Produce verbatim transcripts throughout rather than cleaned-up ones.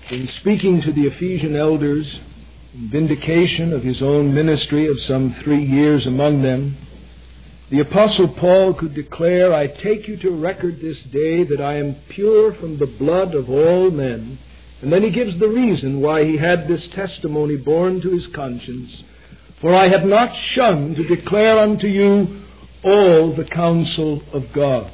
In speaking to the Ephesian elders, in vindication of his own ministry of some three years among them, the Apostle Paul could declare, "I take you to record this day that I am pure from the blood of all men." And then he gives the reason why he had this testimony borne to his conscience. "For I have not shunned to declare unto you all the counsel of God."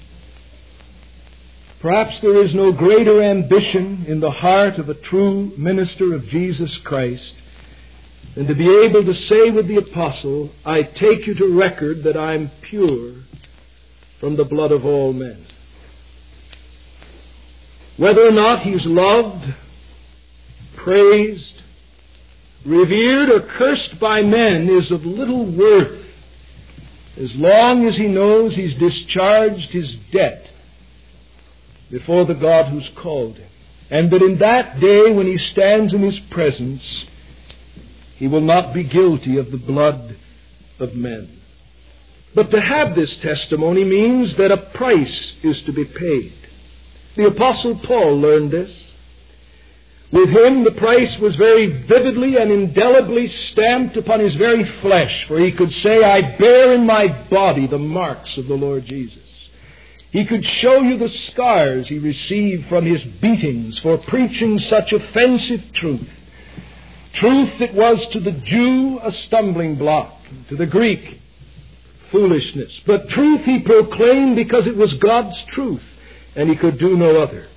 Perhaps there is no greater ambition in the heart of a true minister of Jesus Christ than to be able to say with the apostle, "I take you to record that I am pure from the blood of all men." Whether or not he's loved, praised, revered, or cursed by men is of little worth as long as he knows he's discharged his debt before the God who's called him, and that in that day when he stands in his presence, he will not be guilty of the blood of men. But to have this testimony means that a price is to be paid. The Apostle Paul learned this. With him, the price was very vividly and indelibly stamped upon his very flesh, for he could say, "I bear in my body the marks of the Lord Jesus." He could show you the scars he received from his beatings for preaching such offensive truth. Truth that was to the Jew a stumbling block, to the Greek foolishness. But truth he proclaimed because it was God's truth, and he could do no other.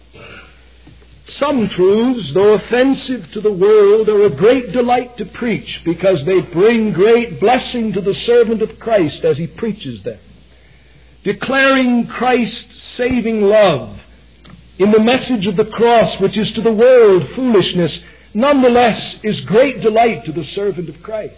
Some truths, though offensive to the world, are a great delight to preach because they bring great blessing to the servant of Christ as he preaches them. Declaring Christ's saving love in the message of the cross, which is to the world foolishness, nonetheless is great delight to the servant of Christ.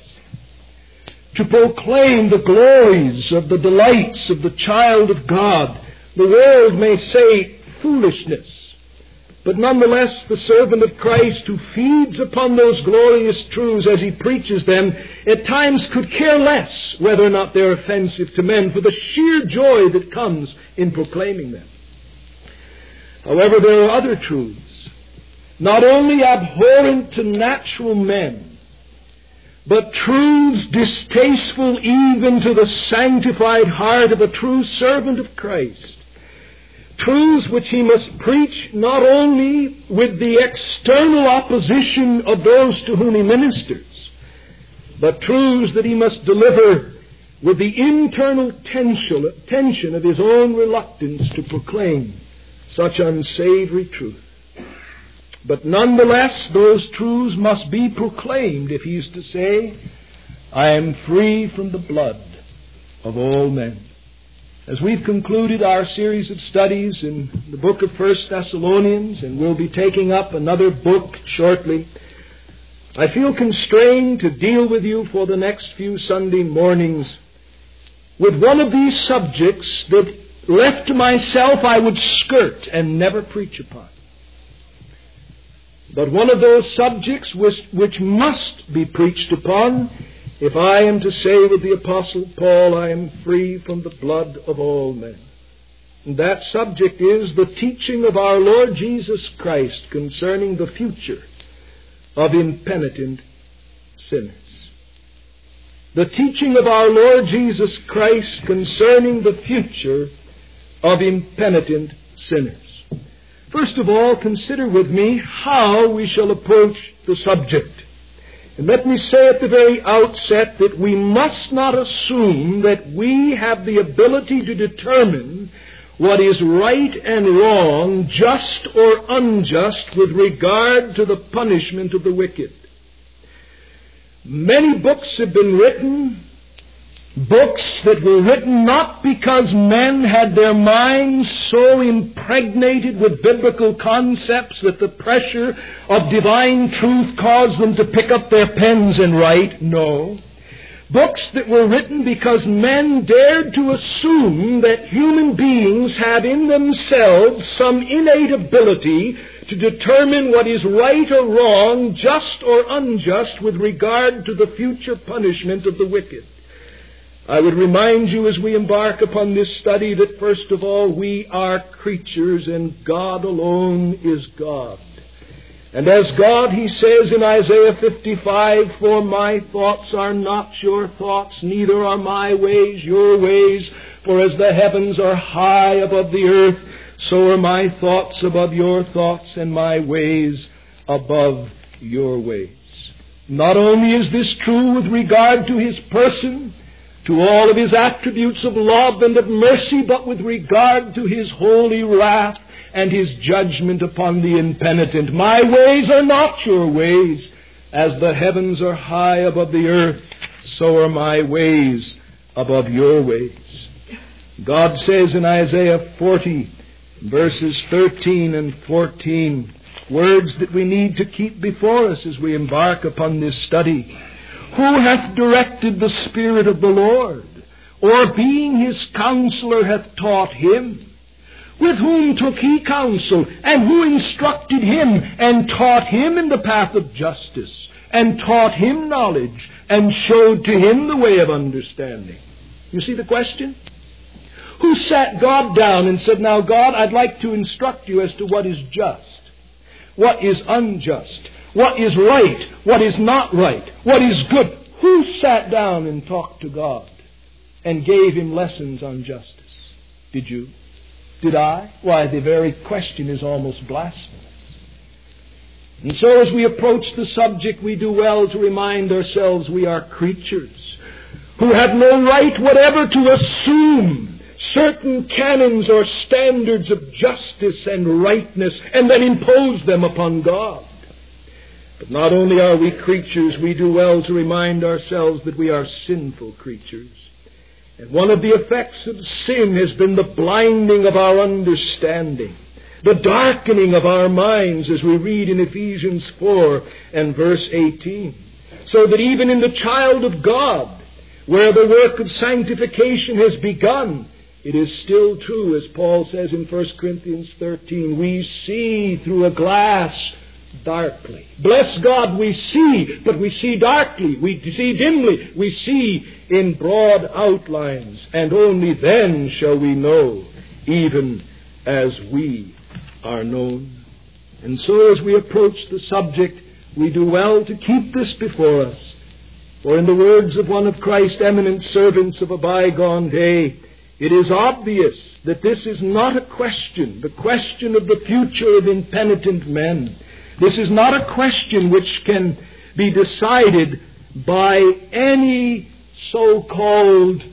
To proclaim the glories of the delights of the child of God, the world may say foolishness, but nonetheless the servant of Christ who feeds upon those glorious truths as he preaches them at times could care less whether or not they're offensive to men for the sheer joy that comes in proclaiming them. However, there are other truths, not only abhorrent to natural men, but truths distasteful even to the sanctified heart of a true servant of Christ. Truths which he must preach not only with the external opposition of those to whom he ministers, but truths that he must deliver with the internal tension, tension of his own reluctance to proclaim such unsavory truth. But nonetheless, those truths must be proclaimed if he is to say, "I am free from the blood of all men." As we've concluded our series of studies in the book of First Thessalonians, and we'll be taking up another book shortly, I feel constrained to deal with you for the next few Sunday mornings with one of these subjects that, left to myself, I would skirt and never preach upon. But one of those subjects which, which must be preached upon if I am to say with the Apostle Paul, "I am free from the blood of all men." And that subject is the teaching of our Lord Jesus Christ concerning the future of impenitent sinners. The teaching of our Lord Jesus Christ concerning the future of impenitent sinners. First of all, consider with me how we shall approach the subject. And let me say at the very outset that we must not assume that we have the ability to determine what is right and wrong, just or unjust, with regard to the punishment of the wicked. Many books have been written, books that were written not because men had their minds so impregnated with biblical concepts that the pressure of divine truth caused them to pick up their pens and write. No. Books that were written because men dared to assume that human beings have in themselves some innate ability to determine what is right or wrong, just or unjust, with regard to the future punishment of the wicked. I would remind you as we embark upon this study that first of all we are creatures and God alone is God. And as God, he says in Isaiah fifty-five, "For my thoughts are not your thoughts, neither are my ways your ways. For as the heavens are high above the earth, so are my thoughts above your thoughts, and my ways above your ways." Not only is this true with regard to his person, to all of his attributes of love and of mercy, but with regard to his holy wrath and his judgment upon the impenitent. "My ways are not your ways. As the heavens are high above the earth, so are my ways above your ways." God says in Isaiah forty, verses thirteen and fourteen, words that we need to keep before us as we embark upon this study. "Who hath directed the Spirit of the Lord? Or being his counselor hath taught him? With whom took he counsel? And who instructed him? And taught him in the path of justice? And taught him knowledge? And showed to him the way of understanding?" You see the question? Who sat God down and said, "Now God, I'd like to instruct you as to what is just, what is unjust, what is right, what is not right, what is good"? Who sat down and talked to God and gave him lessons on justice? Did you? Did I? Why, the very question is almost blasphemous. And so as we approach the subject, we do well to remind ourselves we are creatures who have no right whatever to assume certain canons or standards of justice and rightness and then impose them upon God. But not only are we creatures, we do well to remind ourselves that we are sinful creatures. And one of the effects of sin has been the blinding of our understanding, the darkening of our minds, as we read in Ephesians four and verse eighteen. So that even in the child of God, where the work of sanctification has begun, it is still true, as Paul says in First Corinthians thirteen, we see through a glass darkly. Bless God, we see, but we see darkly, we see dimly, we see in broad outlines, and only then shall we know, even as we are known. And so as we approach the subject, we do well to keep this before us. For in the words of one of Christ's eminent servants of a bygone day, it is obvious that this is not a question, the question of the future of impenitent men. This is not a question which can be decided by any so-called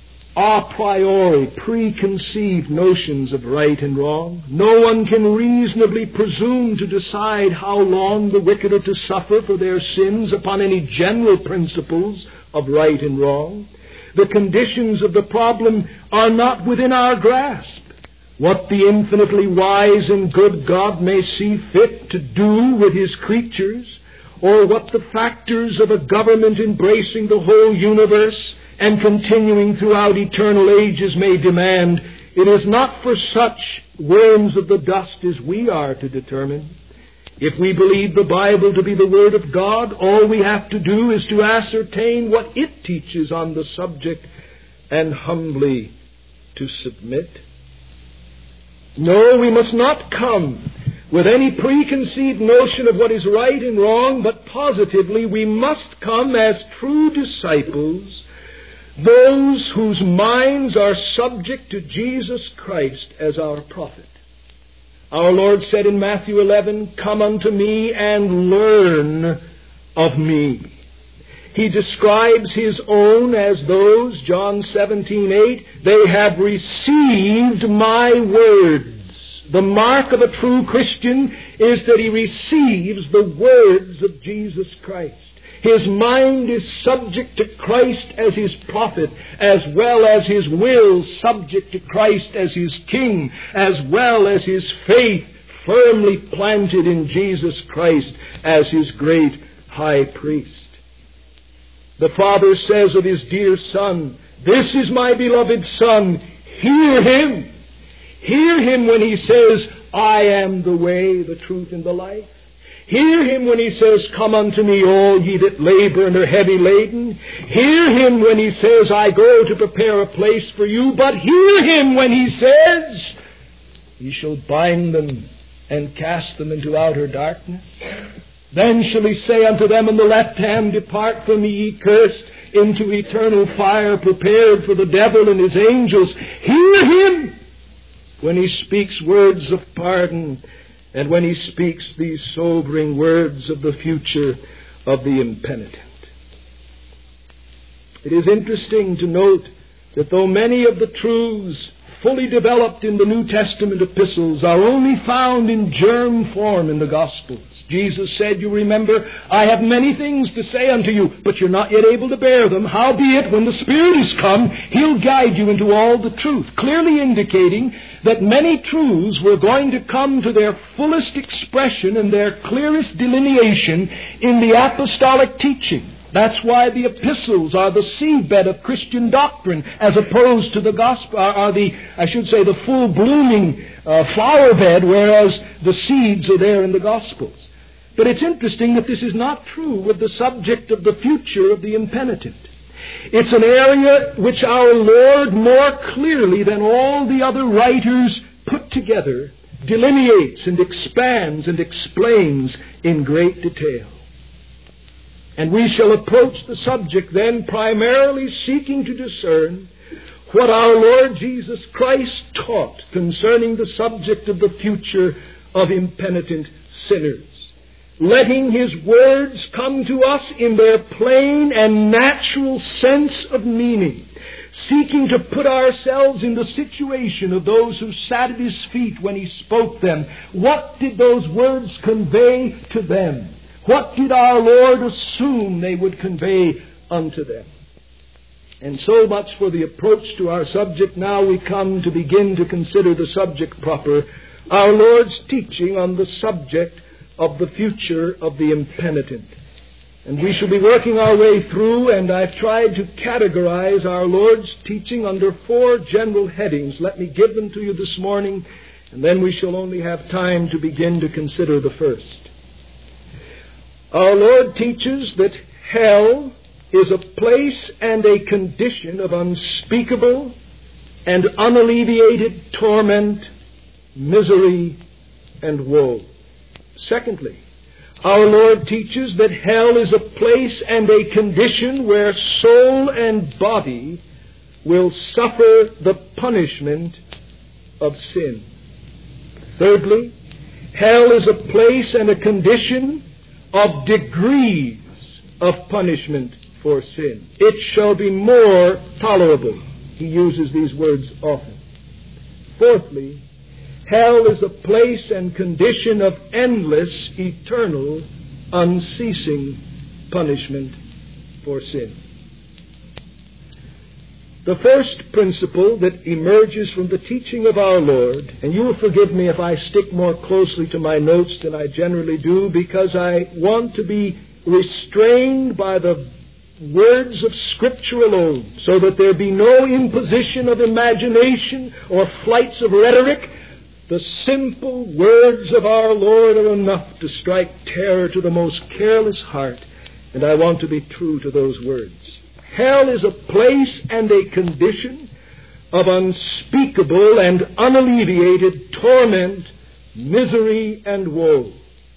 a priori, preconceived notions of right and wrong. No one can reasonably presume to decide how long the wicked are to suffer for their sins upon any general principles of right and wrong. The conditions of the problem are not within our grasp. What the infinitely wise and good God may see fit to do with his creatures, or what the factors of a government embracing the whole universe and continuing throughout eternal ages may demand, it is not for such worms of the dust as we are to determine. If we believe the Bible to be the Word of God, all we have to do is to ascertain what it teaches on the subject and humbly to submit. No, we must not come with any preconceived notion of what is right and wrong, but positively we must come as true disciples, those whose minds are subject to Jesus Christ as our prophet. Our Lord said in Matthew eleven, "Come unto me and learn of me." He describes his own as those, John seventeen eight, "They have received my words." The mark of a true Christian is that he receives the words of Jesus Christ. His mind is subject to Christ as his prophet, as well as his will subject to Christ as his king, as well as his faith firmly planted in Jesus Christ as his great high priest. The Father says of his dear Son, "This is my beloved Son, hear him." Hear him when he says, "I am the way, the truth, and the life." Hear him when he says, "Come unto me, all ye that labor and are heavy laden." Hear him when he says, "I go to prepare a place for you." But hear him when he says, "He shall bind them and cast them into outer darkness? Then shall he say unto them on the left hand, Depart from me, ye cursed, into eternal fire prepared for the devil and his angels. Hear him when he speaks words of pardon, and when he speaks these sobering words of the future of the impenitent. It is interesting to note that though many of the truths fully developed in the New Testament epistles are only found in germ form in the Gospels. Jesus said, you remember, I have many things to say unto you, but you're not yet able to bear them. Howbeit, when the Spirit is come, He'll guide you into all the truth, clearly indicating that many truths were going to come to their fullest expression and their clearest delineation in the apostolic teaching. That's why the epistles are the seedbed of Christian doctrine, as opposed to the gospel, are the, I should say, the full blooming uh, flower bed, whereas the seeds are there in the Gospels. But it's interesting that this is not true with the subject of the future of the impenitent. It's an area which our Lord, more clearly than all the other writers put together, delineates and expands and explains in great detail. And we shall approach the subject then primarily seeking to discern what our Lord Jesus Christ taught concerning the subject of the future of impenitent sinners, letting His words come to us in their plain and natural sense of meaning, seeking to put ourselves in the situation of those who sat at His feet when He spoke them. What did those words convey to them? What did our Lord assume they would convey unto them? And so much for the approach to our subject. Now we come to begin to consider the subject proper, our Lord's teaching on the subject of the future of the impenitent. And we shall be working our way through, and I've tried to categorize our Lord's teaching under four general headings. Let me give them to you this morning, and then we shall only have time to begin to consider the first. Our Lord teaches that hell is a place and a condition of unspeakable and unalleviated torment, misery, and woe. Secondly, our Lord teaches that hell is a place and a condition where soul and body will suffer the punishment of sin. Thirdly, hell is a place and a condition of degrees of punishment for sin. It shall be more tolerable. He uses these words often. Fourthly, hell is a place and condition of endless, eternal, unceasing punishment for sin. The first principle that emerges from the teaching of our Lord, and you will forgive me if I stick more closely to my notes than I generally do, because I want to be restrained by the words of Scripture alone, so that there be no imposition of imagination or flights of rhetoric. The simple words of our Lord are enough to strike terror to the most careless heart, and I want to be true to those words. Hell is a place and a condition of unspeakable and unalleviated torment, misery, and woe.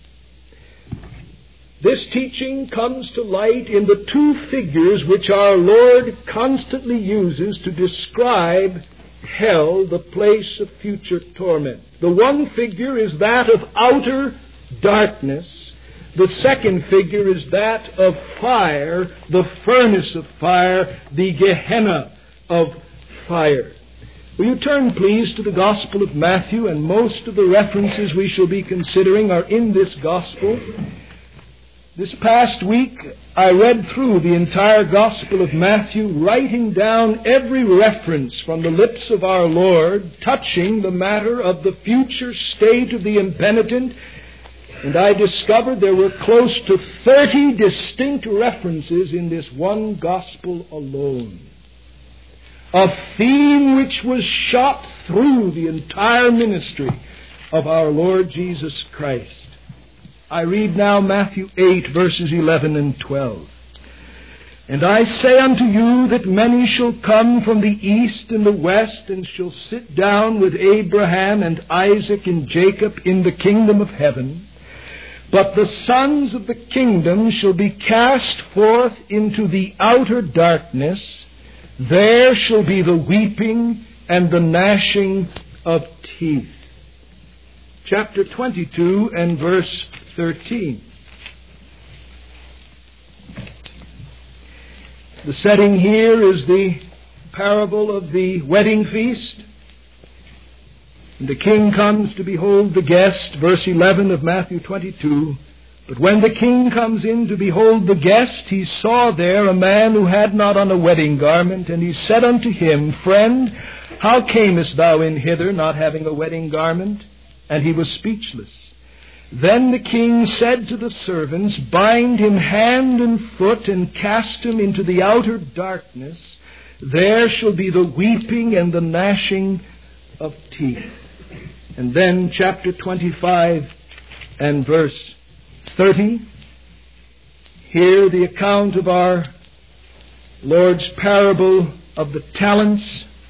This teaching comes to light in the two figures which our Lord constantly uses to describe hell, the place of future torment. The one figure is that of outer darkness. The second figure is that of fire, the furnace of fire, the Gehenna of fire. Will you turn, please, to the Gospel of Matthew, and most of the references we shall be considering are in this Gospel. This past week, I read through the entire Gospel of Matthew, writing down every reference from the lips of our Lord touching the matter of the future state of the impenitent. And I discovered there were close to thirty distinct references in this one gospel alone. A theme which was shot through the entire ministry of our Lord Jesus Christ. I read now Matthew eight, verses eleven and twelve. And I say unto you that many shall come from the east and the west, and shall sit down with Abraham and Isaac and Jacob in the kingdom of heaven. But the sons of the kingdom shall be cast forth into the outer darkness. There shall be the weeping and the gnashing of teeth. Chapter twenty-two and verse thirteen. The setting here is the parable of the wedding feast. And the king comes to behold the guest, verse eleven of Matthew twenty-two. But when the king comes in to behold the guest, he saw there a man who had not on a wedding garment, and he said unto him, Friend, how camest thou in hither, not having a wedding garment? And he was speechless. Then the king said to the servants, Bind him hand and foot, and cast him into the outer darkness. There shall be the weeping and the gnashing of teeth. And then chapter twenty-five and verse thirty. Here the account of our Lord's parable of the talents.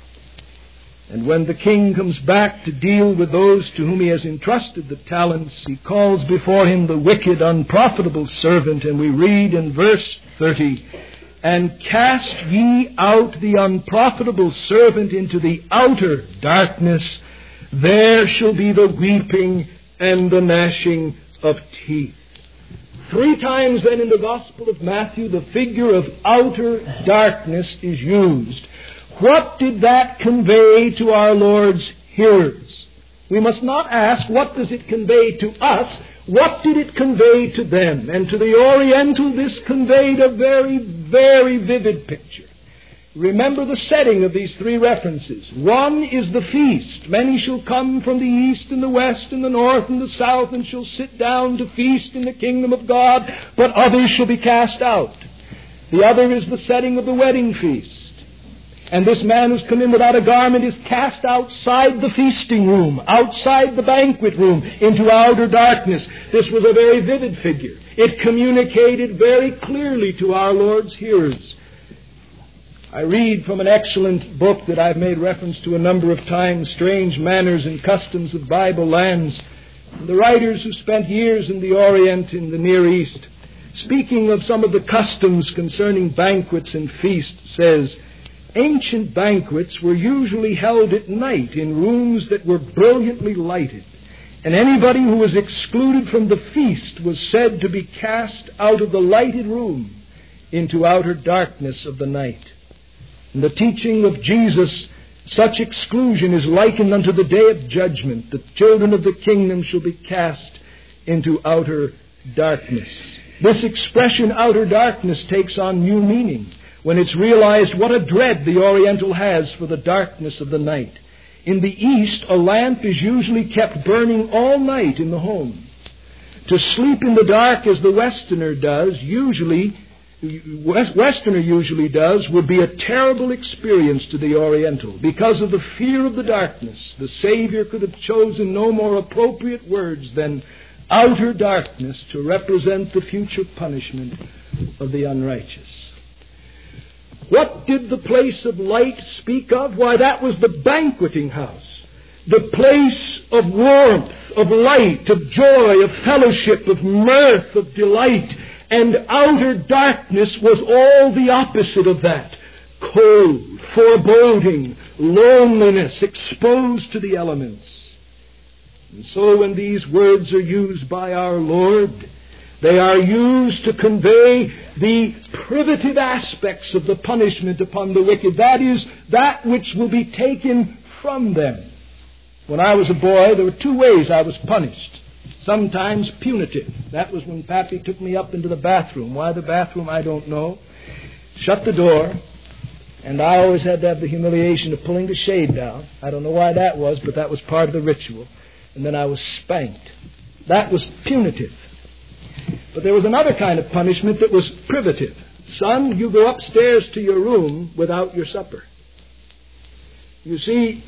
And when the king comes back to deal with those to whom he has entrusted the talents, he calls before him the wicked, unprofitable servant. And we read in verse thirty, And cast ye out the unprofitable servant into the outer darkness. There shall be the weeping and the gnashing of teeth. Three times then in the Gospel of Matthew, the figure of outer darkness is used. What did that convey to our Lord's hearers? We must not ask, what does it convey to us? What did it convey to them? And to the Oriental, this conveyed a very, very vivid picture. Remember the setting of these three references. One is the feast. Many shall come from the east and the west and the north and the south, and shall sit down to feast in the kingdom of God, but others shall be cast out. The other is the setting of the wedding feast. And this man who's come in without a garment is cast outside the feasting room, outside the banquet room, into outer darkness. This was a very vivid figure. It communicated very clearly to our Lord's hearers. I read from an excellent book that I've made reference to a number of times, Strange Manners and Customs of Bible Lands. The writers who spent years in the Orient, in the Near East, speaking of some of the customs concerning banquets and feasts, says, Ancient banquets were usually held at night in rooms that were brilliantly lighted, and anybody who was excluded from the feast was said to be cast out of the lighted room into outer darkness of the night. In the teaching of Jesus, such exclusion is likened unto the day of judgment. The children of the kingdom shall be cast into outer darkness. This expression, outer darkness, takes on new meaning when it's realized what a dread the Oriental has for the darkness of the night. In the East, a lamp is usually kept burning all night in the home. To sleep in the dark as the Westerner does, usually, Westerner usually does, would be a terrible experience to the Oriental. Because of the fear of the darkness, the Savior could have chosen no more appropriate words than outer darkness to represent the future punishment of the unrighteous. What did the place of light speak of? Why, that was the banqueting house. The place of warmth, of light, of joy, of fellowship, of mirth, of delight. And outer darkness was all the opposite of that. Cold, foreboding, loneliness, exposed to the elements. And so when these words are used by our Lord, they are used to convey the privative aspects of the punishment upon the wicked. That is, that which will be taken from them. When I was a boy, there were two ways I was punished. Sometimes punitive. That was when Pappy took me up into the bathroom. Why the bathroom, I don't know. Shut the door. And I always had to have the humiliation of pulling the shade down. I don't know why that was, but that was part of the ritual. And then I was spanked. That was punitive. But there was another kind of punishment that was privative. Son, you go upstairs to your room without your supper. You see,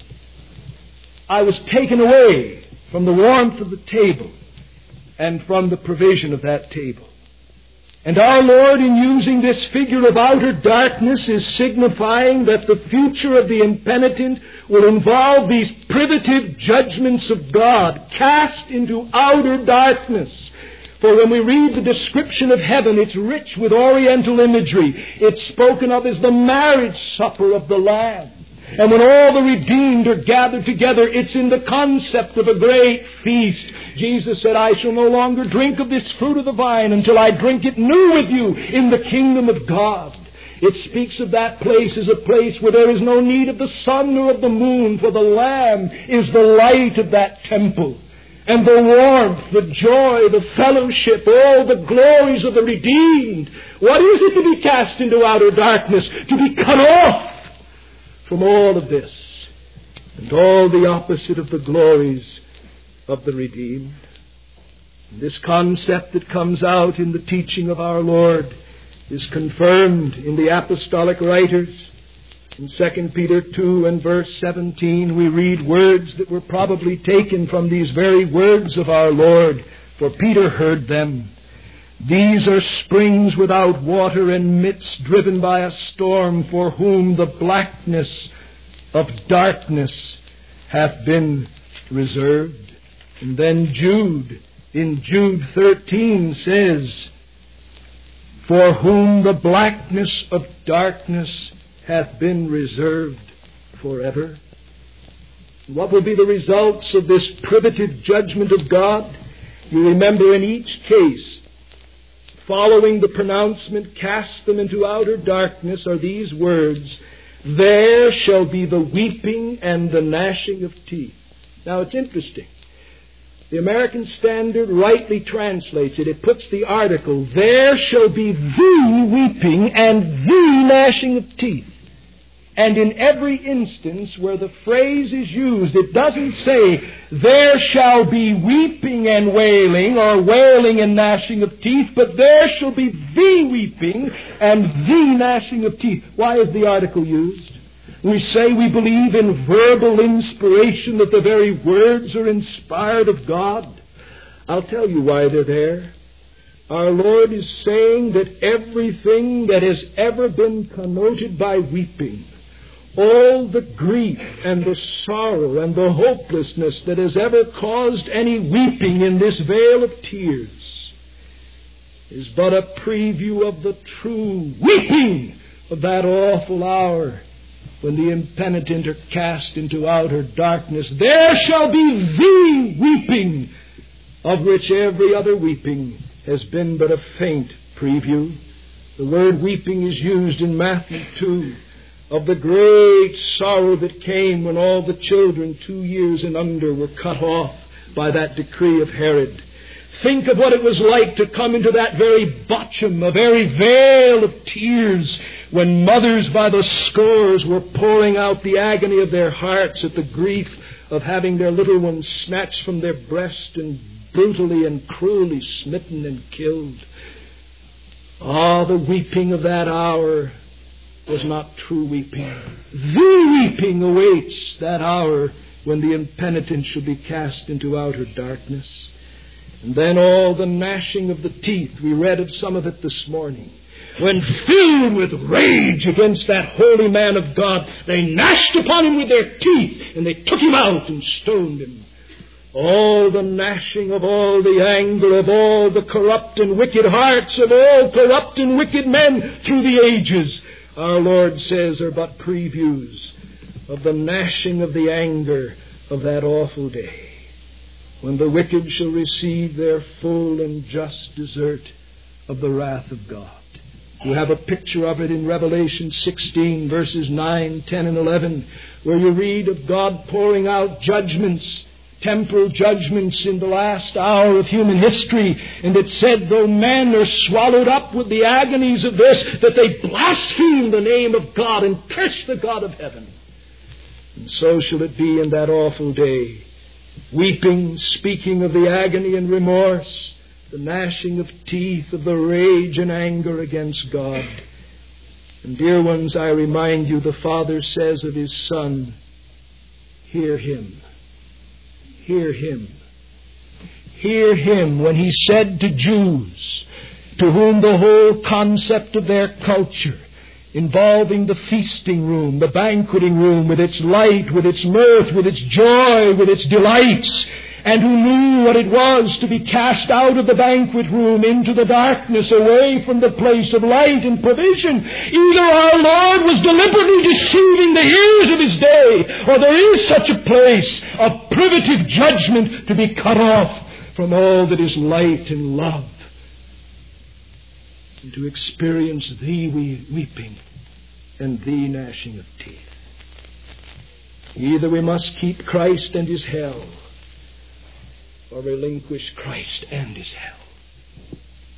I was taken away from the warmth of the table and from the provision of that table. And our Lord, in using this figure of outer darkness, is signifying that the future of the impenitent will involve these privative judgments of God, cast into outer darkness. For when we read the description of heaven, it's rich with oriental imagery. It's spoken of as the marriage supper of the Lamb. And when all the redeemed are gathered together, it's in the concept of a great feast. Jesus said, I shall no longer drink of this fruit of the vine until I drink it new with you in the kingdom of God. It speaks of that place as a place where there is no need of the sun nor of the moon, for the Lamb is the light of that temple. And the warmth, the joy, the fellowship, all the glories of the redeemed. What is it to be cast into outer darkness? To be cut off from all of this, and all the opposite of the glories of the redeemed. And this concept that comes out in the teaching of our Lord is confirmed in the apostolic writers. In Second Peter two and verse seventeen, we read words that were probably taken from these very words of our Lord, for Peter heard them. These are springs without water and mists driven by a storm, for whom the blackness of darkness hath been reserved. And then Jude, in Jude thirteen says, for whom the blackness of darkness hath been reserved forever. What will be the results of this privative judgment of God? You remember in each case, following the pronouncement, cast them into outer darkness, are these words, there shall be the weeping and the gnashing of teeth. Now it's interesting. The American Standard rightly translates it. It puts the article, there shall be the weeping and the gnashing of teeth. And in every instance where the phrase is used, it doesn't say, there shall be weeping and wailing, or wailing and gnashing of teeth, but there shall be the weeping and the gnashing of teeth. Why is the article used? We say we believe in verbal inspiration, that the very words are inspired of God. I'll tell you why they're there. Our Lord is saying that everything that has ever been connoted by weeping, all the grief and the sorrow and the hopelessness that has ever caused any weeping in this vale of tears, is but a preview of the true weeping of that awful hour when the impenitent are cast into outer darkness. There shall be the weeping, of which every other weeping has been but a faint preview. The word weeping is used in Matthew two, of the great sorrow that came when all the children two years and under were cut off by that decree of Herod. Think of what it was like to come into that very bottom, a very vale of tears, when mothers by the scores were pouring out the agony of their hearts at the grief of having their little ones snatched from their breast and brutally and cruelly smitten and killed. Ah, the weeping of that hour was not true weeping. The weeping awaits that hour when the impenitent shall be cast into outer darkness. And then all the gnashing of the teeth. We read of some of it this morning. When filled with rage against that holy man of God, they gnashed upon him with their teeth, and they took him out and stoned him. All the gnashing of all the anger of all the corrupt and wicked hearts of all corrupt and wicked men through the ages, our Lord says, are but previews of the gnashing of the anger of that awful day, when the wicked shall receive their full and just desert of the wrath of God. You have a picture of it in Revelation sixteen, verses nine, ten, and eleven, where you read of God pouring out judgments, temporal judgments in the last hour of human history. And it said, though men are swallowed up with the agonies of this, that they blaspheme the name of God and curse the God of heaven. And so shall it be in that awful day. Weeping, speaking of the agony and remorse, the gnashing of teeth, of the rage and anger against God. And dear ones, I remind you, the Father says of His Son, hear Him. Hear Him. Hear Him when He said to Jews, to whom the whole concept of their culture, involving the feasting room, the banqueting room, with its light, with its mirth, with its joy, with its delights, and who knew what it was to be cast out of the banquet room into the darkness, away from the place of light and provision. Either our Lord was deliberately deceiving the hearers of His day, or there is such a place of privative judgment to be cut off from all that is light and love, and to experience thee weeping and thee gnashing of teeth. Either we must keep Christ and His hell, or relinquish Christ and His hell.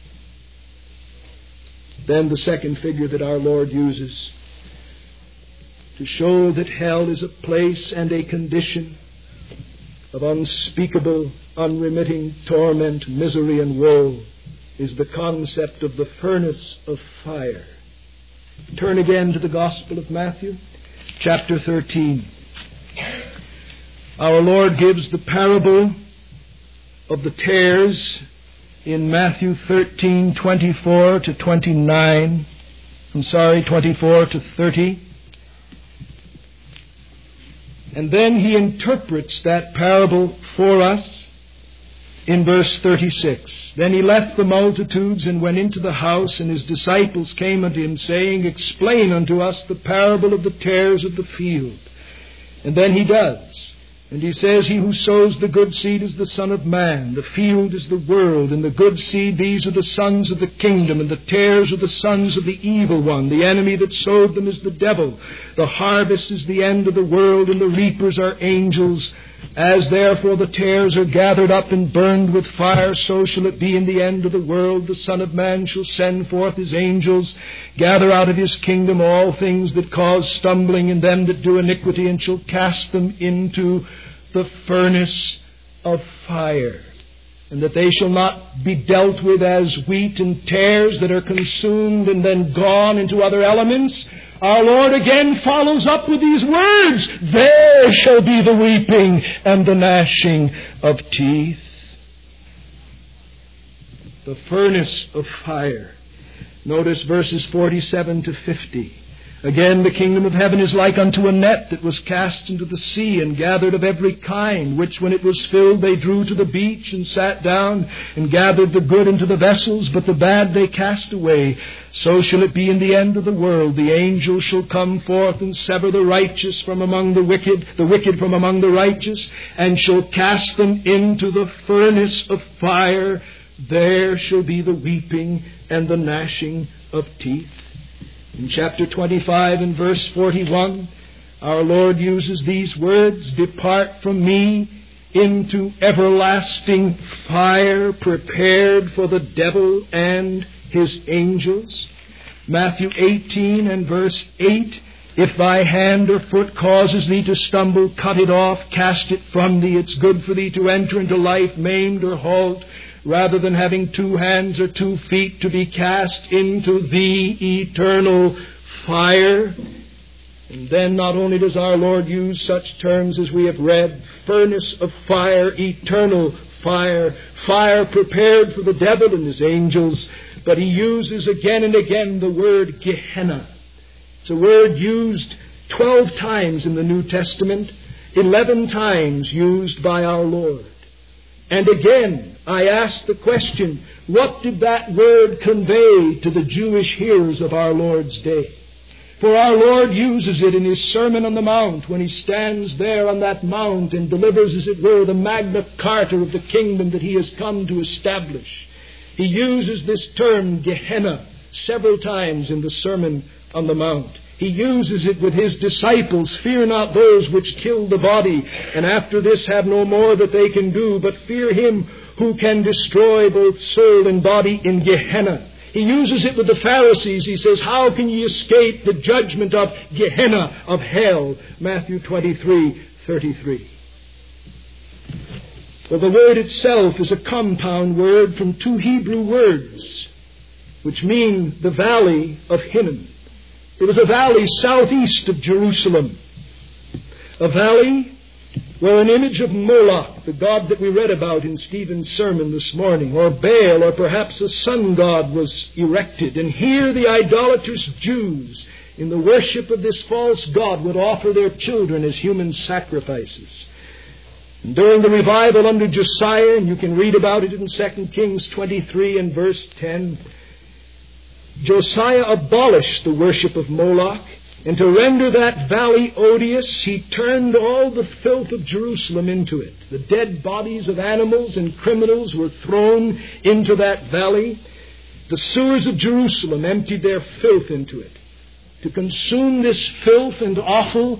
Then the second figure that our Lord uses to show that hell is a place and a condition of unspeakable, unremitting torment, misery, and woe is the concept of the furnace of fire. Turn again to the Gospel of Matthew, chapter thirteen. Our Lord gives the parable of the tares in Matthew thirteen, twenty-four to twenty-nine. I'm sorry, twenty-four to thirty. And then He interprets that parable for us in verse thirty-six. Then He left the multitudes and went into the house, and His disciples came unto Him, saying, Explain unto us the parable of the tares of the field. And then He does. And He says, He who sows the good seed is the Son of Man. The field is the world, and the good seed, these are the sons of the kingdom, and the tares are the sons of the evil one. The enemy that sowed them is the devil. The harvest is the end of the world, and the reapers are angels. As therefore the tares are gathered up and burned with fire, so shall it be in the end of the world. The Son of Man shall send forth His angels, gather out of His kingdom all things that cause stumbling in them that do iniquity, and shall cast them into the furnace of fire. And that they shall not be dealt with as wheat and tares that are consumed and then gone into other elements. Our Lord again follows up with these words, There shall be the weeping and the gnashing of teeth. The furnace of fire. Notice verses forty-seven to fifty. Again, the kingdom of heaven is like unto a net that was cast into the sea and gathered of every kind, which when it was filled they drew to the beach and sat down and gathered the good into the vessels, but the bad they cast away. So shall it be in the end of the world. The angels shall come forth and sever the righteous from among the wicked, the wicked from among the righteous, and shall cast them into the furnace of fire. There shall be the weeping and the gnashing of teeth. In chapter twenty-five and verse forty-one, our Lord uses these words, Depart from me into everlasting fire, prepared for the devil and his angels. Matthew eighteen and verse eight, If thy hand or foot causes thee to stumble, cut it off, cast it from thee. It's good for thee to enter into life maimed or halt, rather than having two hands or two feet to be cast into the eternal fire. And then not only does our Lord use such terms as we have read, furnace of fire, eternal fire, fire prepared for the devil and his angels, but He uses again and again the word Gehenna. It's a word used twelve times in the New Testament, eleven times used by our Lord. And again, I ask the question, what did that word convey to the Jewish hearers of our Lord's day? For our Lord uses it in His Sermon on the Mount, when He stands there on that mount and delivers, as it were, the Magna Carta of the kingdom that He has come to establish. He uses this term, Gehenna, several times in the Sermon on the Mount. He uses it with His disciples. Fear not those which kill the body, and after this have no more that they can do, but fear Him who can destroy both soul and body in Gehenna. He uses it with the Pharisees. He says, how can ye escape the judgment of Gehenna, of hell? Matthew twenty-three, thirty-three. Well, the word itself is a compound word from two Hebrew words, which mean the valley of Hinnom. It was a valley southeast of Jerusalem, a valley where an image of Moloch, the god that we read about in Stephen's sermon this morning, or Baal, or perhaps a sun god, was erected. And here the idolatrous Jews, in the worship of this false god, would offer their children as human sacrifices. And during the revival under Josiah, and you can read about it in Second Kings twenty-three and verse ten, Josiah abolished the worship of Moloch, and to render that valley odious, he turned all the filth of Jerusalem into it. The dead bodies of animals and criminals were thrown into that valley. The sewers of Jerusalem emptied their filth into it. To consume this filth and offal,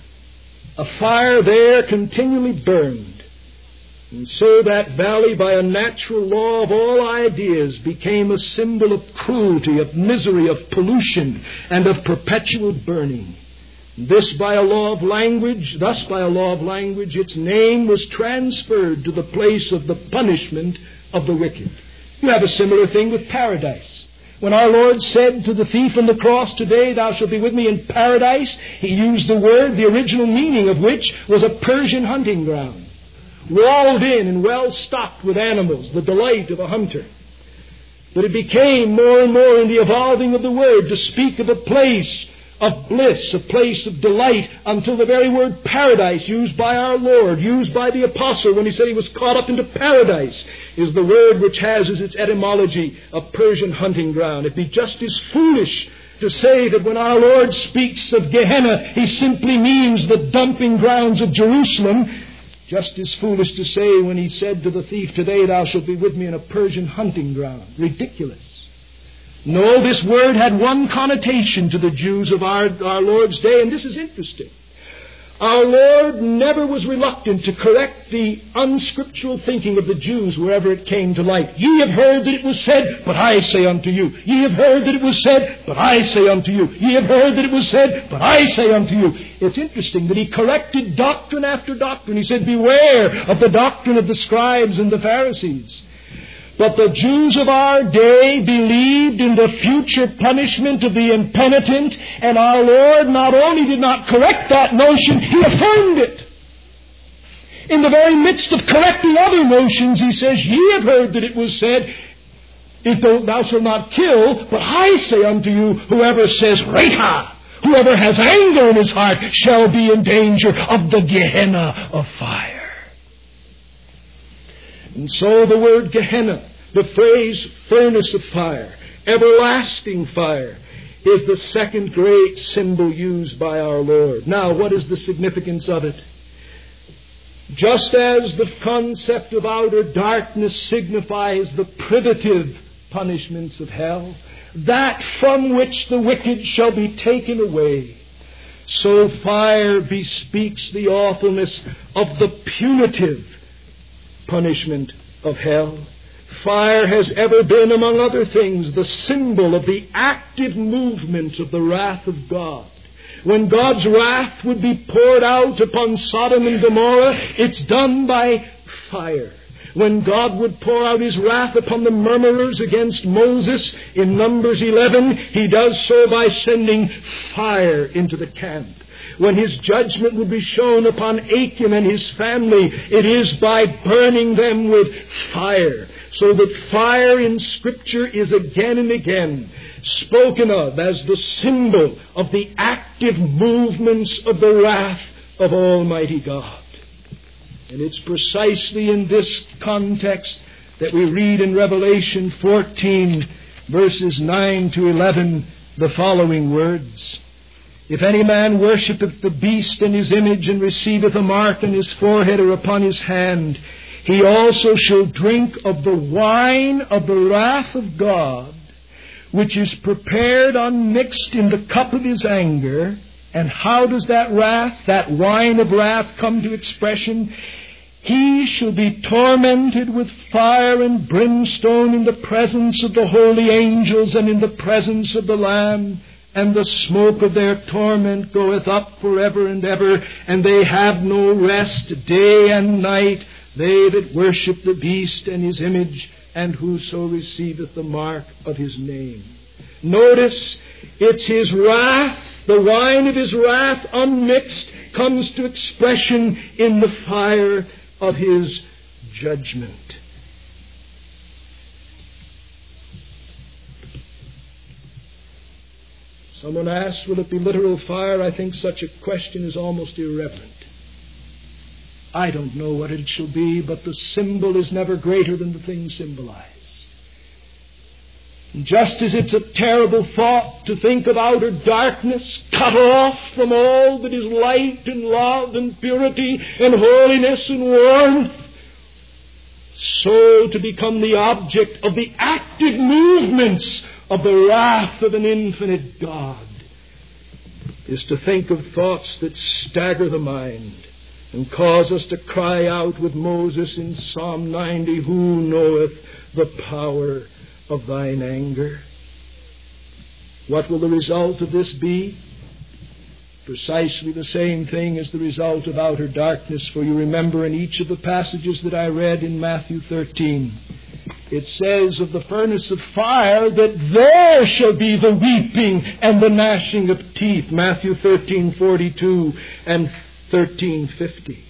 a fire there continually burned. And so that valley, by a natural law of all ideas, became a symbol of cruelty, of misery, of pollution, and of perpetual burning. This by a law of language, thus by a law of language, its name was transferred to the place of the punishment of the wicked. You have a similar thing with paradise. When our Lord said to the thief on the cross, "Today thou shalt be with me in paradise," he used the word, the original meaning of which was a Persian hunting ground, walled in and well stocked with animals, the delight of a hunter. But it became more and more in the evolving of the word to speak of a place of bliss, a place of delight, until the very word paradise, used by our Lord, used by the apostle when he said he was caught up into paradise, is the word which has as its etymology a Persian hunting ground. It'd be just as foolish to say that when our Lord speaks of Gehenna, he simply means the dumping grounds of Jerusalem. Just as foolish to say when he said to the thief, "Today thou shalt be with me in a Persian hunting ground." Ridiculous. No, this word had one connotation to the Jews of our, our Lord's day, and this is interesting. Our Lord never was reluctant to correct the unscriptural thinking of the Jews wherever it came to light. "Ye have heard that it was said, but I say unto you. Ye have heard that it was said, but I say unto you. Ye have heard that it was said, but I say unto you." It's interesting that he corrected doctrine after doctrine. He said, "Beware of the doctrine of the scribes and the Pharisees." But the Jews of our day believed in the future punishment of the impenitent, and our Lord not only did not correct that notion, he affirmed it. In the very midst of correcting other notions, he says, "Ye have heard that it was said, if thou shalt not kill, but I say unto you, whoever says, Reha, whoever has anger in his heart, shall be in danger of the Gehenna of fire." And so the word Gehenna, the phrase furnace of fire, everlasting fire, is the second great symbol used by our Lord. Now, what is the significance of it? Just as the concept of outer darkness signifies the privative punishments of hell, that from which the wicked shall be taken away, so fire bespeaks the awfulness of the punitive punishment of hell. Fire has ever been, among other things, the symbol of the active movement of the wrath of God. When God's wrath would be poured out upon Sodom and Gomorrah, it's done by fire. When God would pour out his wrath upon the murmurers against Moses in Numbers eleven, he does so by sending fire into the camp. When his judgment would be shown upon Achan and his family, it is by burning them with fire. So that fire in Scripture is again and again spoken of as the symbol of the active movements of the wrath of Almighty God. And it's precisely in this context that we read in Revelation fourteen, verses nine to eleven, the following words. "If any man worshippeth the beast and his image, and receiveth a mark on his forehead or upon his hand, he also shall drink of the wine of the wrath of God, which is prepared unmixed in the cup of his anger." And how does that wrath, that wine of wrath, come to expression? "He shall be tormented with fire and brimstone in the presence of the holy angels and in the presence of the Lamb. And the smoke of their torment goeth up forever and ever, and they have no rest day and night, they that worship the beast and his image, and whoso receiveth the mark of his name." Notice, it's his wrath, the wine of his wrath unmixed, comes to expression in the fire of His judgment. Someone asks, will it be literal fire? I think such a question is almost irreverent. I don't know what it shall be, but the symbol is never greater than the thing symbolized. And just as it's a terrible thought to think of outer darkness, cut off from all that is light and love and purity and holiness and warmth, so to become the object of the active movements of the wrath of an infinite God is to think of thoughts that stagger the mind and cause us to cry out with Moses in Psalm ninety, who knoweth the power of thine anger? What will the result of this be? Precisely the same thing as the result of outer darkness. For you remember in each of the passages that I read in Matthew thirteen, it says of the furnace of fire that there shall be the weeping and the gnashing of teeth. Matthew thirteen forty-two and thirteen fifty.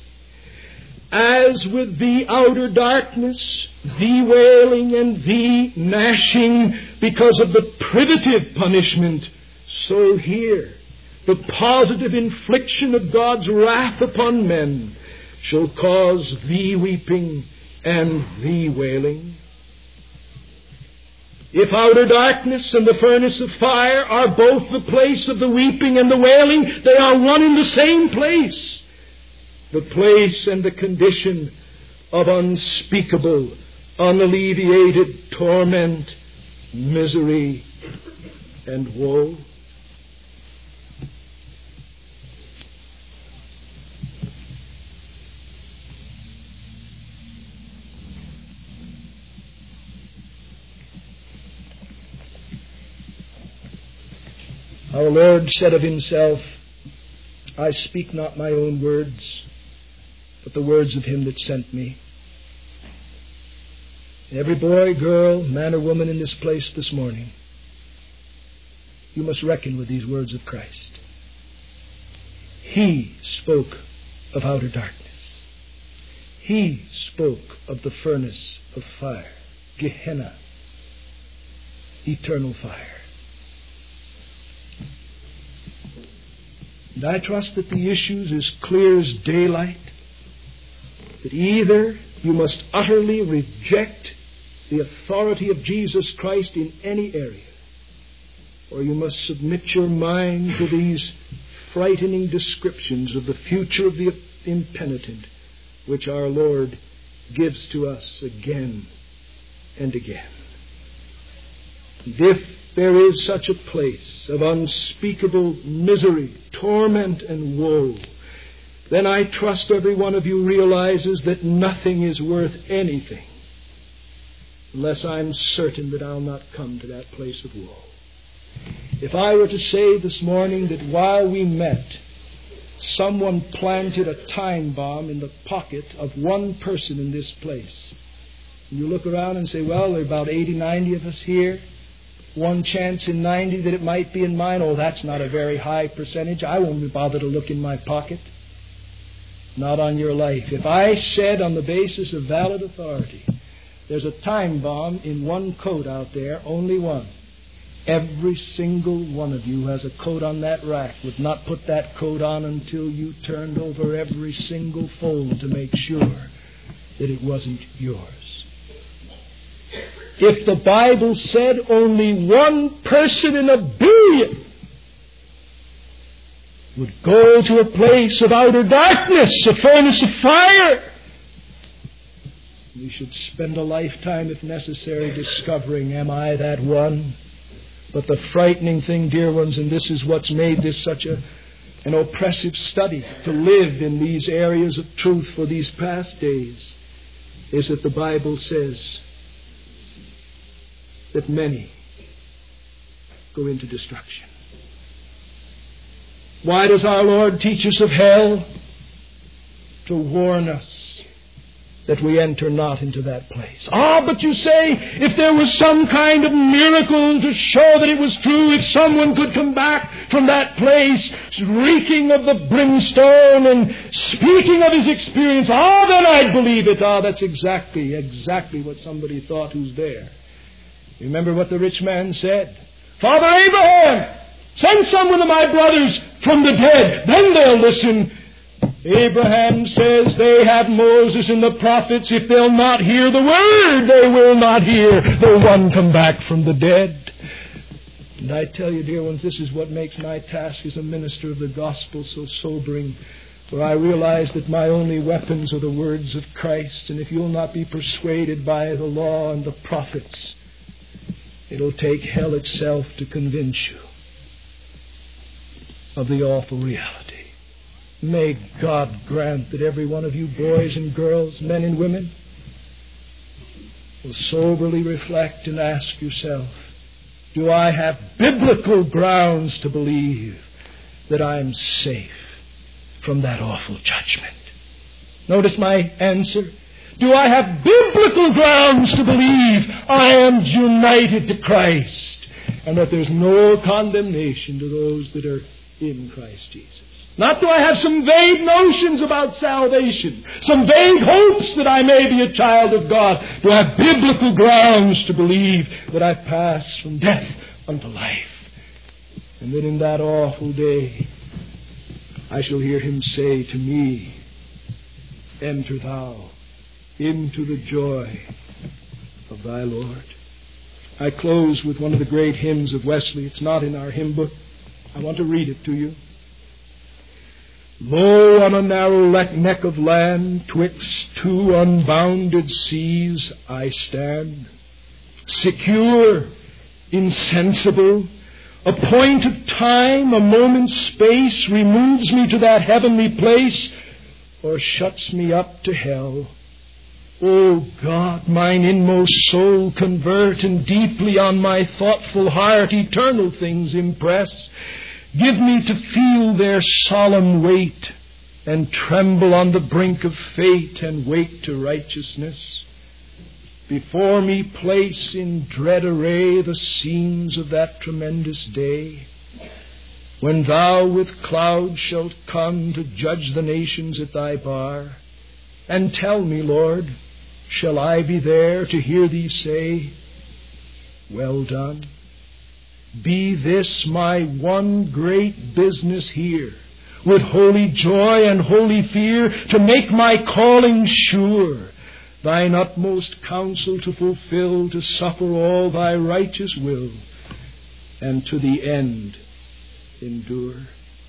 As with the outer darkness, the wailing and the gnashing because of the privative punishment, so here the positive infliction of God's wrath upon men shall cause the weeping and the wailing. If outer darkness and the furnace of fire are both the place of the weeping and the wailing, they are one in the same place. The place and the condition of unspeakable, unalleviated torment, misery, and woe. Our Lord said of Himself, I speak not my own words, but the words of Him that sent me. Every boy, girl, man or woman in this place this morning, you must reckon with these words of Christ. He spoke of outer darkness. He spoke of the furnace of fire, Gehenna, eternal fire. And I trust that the issue is as clear as daylight, that either you must utterly reject the authority of Jesus Christ in any area, or you must submit your mind to these frightening descriptions of the future of the impenitent, which our Lord gives to us again and again. And if there is such a place of unspeakable misery, torment, and woe, then I trust every one of you realizes that nothing is worth anything unless I'm certain that I'll not come to that place of woe. If I were to say this morning that while we met, someone planted a time bomb in the pocket of one person in this place, and you look around and say, well, there are about eighty, ninety of us here, one chance in ninety that it might be in mine, oh, that's not a very high percentage. I won't bother to look in my pocket. Not on your life. If I said on the basis of valid authority, there's a time bomb in one coat out there, only one, every single one of you has a coat on that rack, would not put that coat on until you turned over every single fold to make sure that it wasn't yours. If the Bible said only one person in a billion would go to a place of outer darkness, a furnace of fire, we should spend a lifetime, if necessary, discovering, am I that one? But the frightening thing, dear ones, and this is what's made this such a, an oppressive study, to live in these areas of truth for these past days, is that the Bible says that many go into destruction. Why does our Lord teach us of hell? To warn us that we enter not into that place. Ah, but you say, if there was some kind of miracle to show that it was true, if someone could come back from that place reeking of the brimstone and speaking of his experience, ah, then I'd believe it. Ah, that's exactly, exactly what somebody thought who's there. Remember what the rich man said? Father Abraham, send someone of my brothers from the dead, then they'll listen. Abraham says they have Moses and the prophets. If they'll not hear the word, they will not hear the one come back from the dead. And I tell you, dear ones, this is what makes my task as a minister of the gospel so sobering. For I realize that my only weapons are the words of Christ. And if you'll not be persuaded by the law and the prophets, it'll take hell itself to convince you of the awful reality. May God grant that every one of you boys and girls, men and women, will soberly reflect and ask yourself, do I have biblical grounds to believe that I'm safe from that awful judgment? Notice my answer. Do I have biblical grounds to believe I am united to Christ and that there's no condemnation to those that are in Christ Jesus? Not do I have some vague notions about salvation, some vague hopes that I may be a child of God. Do I have biblical grounds to believe that I pass from death unto life? And that in that awful day I shall hear him say to me, enter thou into the joy of thy Lord. I close with one of the great hymns of Wesley. It's not in our hymn book. I want to read it to you. Lo, on a narrow neck of land, twixt two unbounded seas I stand, secure, insensible. A point of time, a moment's space, removes me to that heavenly place, or shuts me up to hell. O God, mine inmost soul convert, and deeply on my thoughtful heart eternal things impress. Give me to feel their solemn weight, and tremble on the brink of fate, and wake to righteousness. Before me place in dread array the scenes of that tremendous day, when thou with clouds shalt come to judge the nations at thy bar. And tell me, Lord, shall I be there to hear thee say, well done? Be this my one great business here, with holy joy and holy fear, to make my calling sure, thine utmost counsel to fulfill, to suffer all thy righteous will, and to the end endure.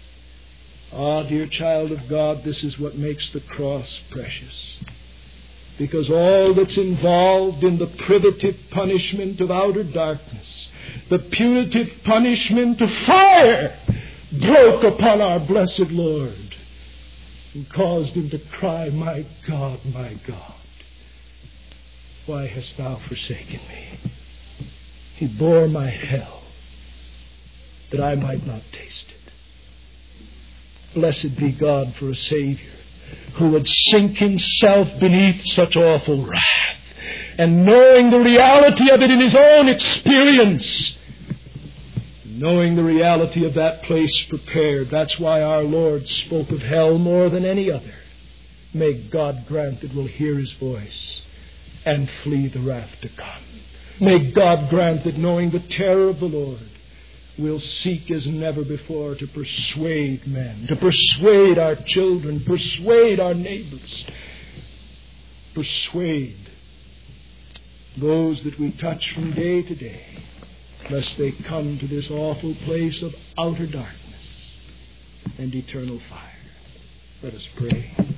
Ah, dear child of God, this is what makes the cross precious. Because all that's involved in the privative punishment of outer darkness, the punitive punishment of fire, broke upon our blessed Lord and caused him to cry, my God, my God, why hast thou forsaken me? He bore my hell that I might not taste it. Blessed be God for a Savior who would sink himself beneath such awful wrath, and knowing the reality of it in his own experience, knowing the reality of that place prepared. That's why our Lord spoke of hell more than any other. May God grant that we'll hear his voice and flee the wrath to come. May God grant that, knowing the terror of the Lord, we'll seek as never before to persuade men, to persuade our children, persuade our neighbors, persuade those that we touch from day to day, lest they come to this awful place of outer darkness and eternal fire. Let us pray.